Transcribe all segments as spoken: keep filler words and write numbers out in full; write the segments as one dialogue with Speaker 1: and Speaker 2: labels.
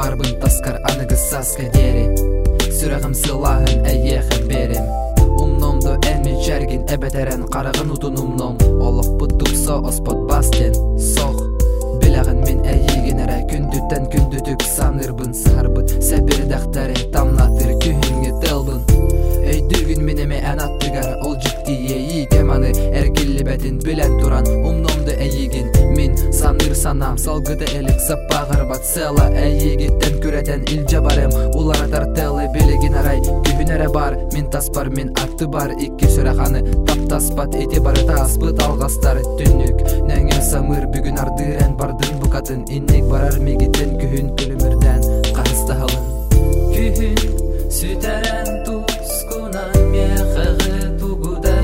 Speaker 1: барбын таскар анығы саска дери. Сүрағым сылағын әйеқі берем. Умномды әмі жәрген әбәдәрін қарағын ұтын умном. Олық бұттықса оспот бастен соқ. Білағын мен әйеген әрі күндіттен күндітік санырбын сарбын. Сәбір дақтары тамнатыр күйінге тылбын. Өйдігін менеме ән аттығар ол жікті ейі кеманы әргелі бәтін білән тұран. Умномды әйеген мен саныр санам салғыды әлік саппағыр бат села әйегеттен көрәден илжа барым. Улар атар тәлі білеген арай күйін әрі бар. Мен таспар мен атты бар икі сүрәқаны тап таспат ете бары таспыт алғастары түнік. Нәңе самыр бүгін ардырен бардың бұқатын иннек барар мегеттен күйін күлімірден қарысты халын. Күйін сүтәрен тұскунан меқығы туғуда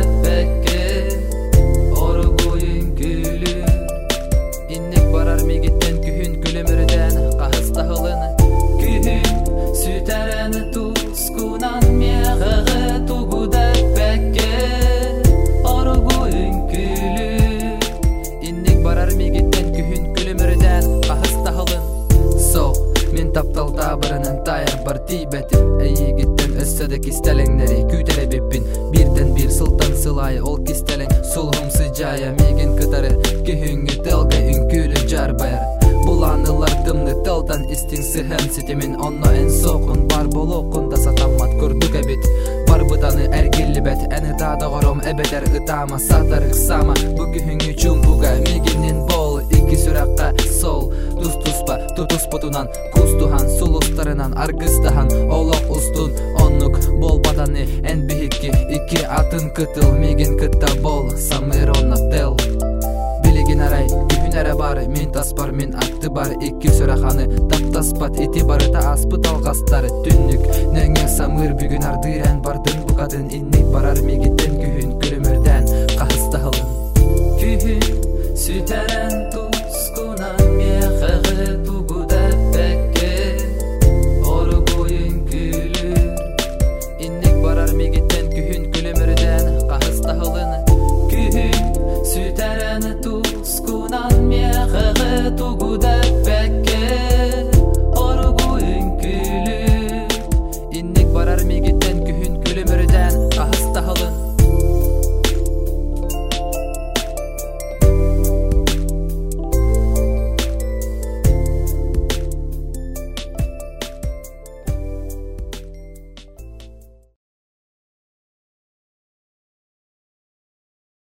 Speaker 1: бәкке орғойын күлі. Иннек барар мегеттен күйін күлімірден қарысты халын. Күйін сүтәрен тұскунан меқығы туғуда бәкке орғойын күлі. Иннек барар мегеттен күйін күлімірден қарысты халын. Соқ мен таптал табырының тайыр бар тейбәтім. Әйегеттен өсседі кестеліңнері күйтәрі беппін. Бірден бір сылтан сылайы ол кестелің сұлғым сыжая меген кытары күйінгі тылға үнкүлі жар байыр. Бұл анылар тымны тылдан істің сыхын сетемен онна ән соқын бар бол оқында сатамат көрдік әбет. Бар бұтаны әргелі бәт әні дада ғором әбетер ұтама сатар ұқсама. Бүгінгі чүмпуға мегеннен бол икі сүраққа сол. Тұс тұспа тұтыс бұтынан күз тухан сұлыстарынан арғыстахан олық ұстын оннық бол баданы ән бігікке икі атын күтіл меген күтта бол самыр онна тел. Білеген арай күйін әрі бар мен таспар мен атты бар икі сүрақаны тап таспат ете бары та аспыт алғастары түнік. Нәңе самыр бүгін ардырен бардың бұқадын иннек барар мегеттен күйін күлімірден қағысты халын. Күйін сүтәрен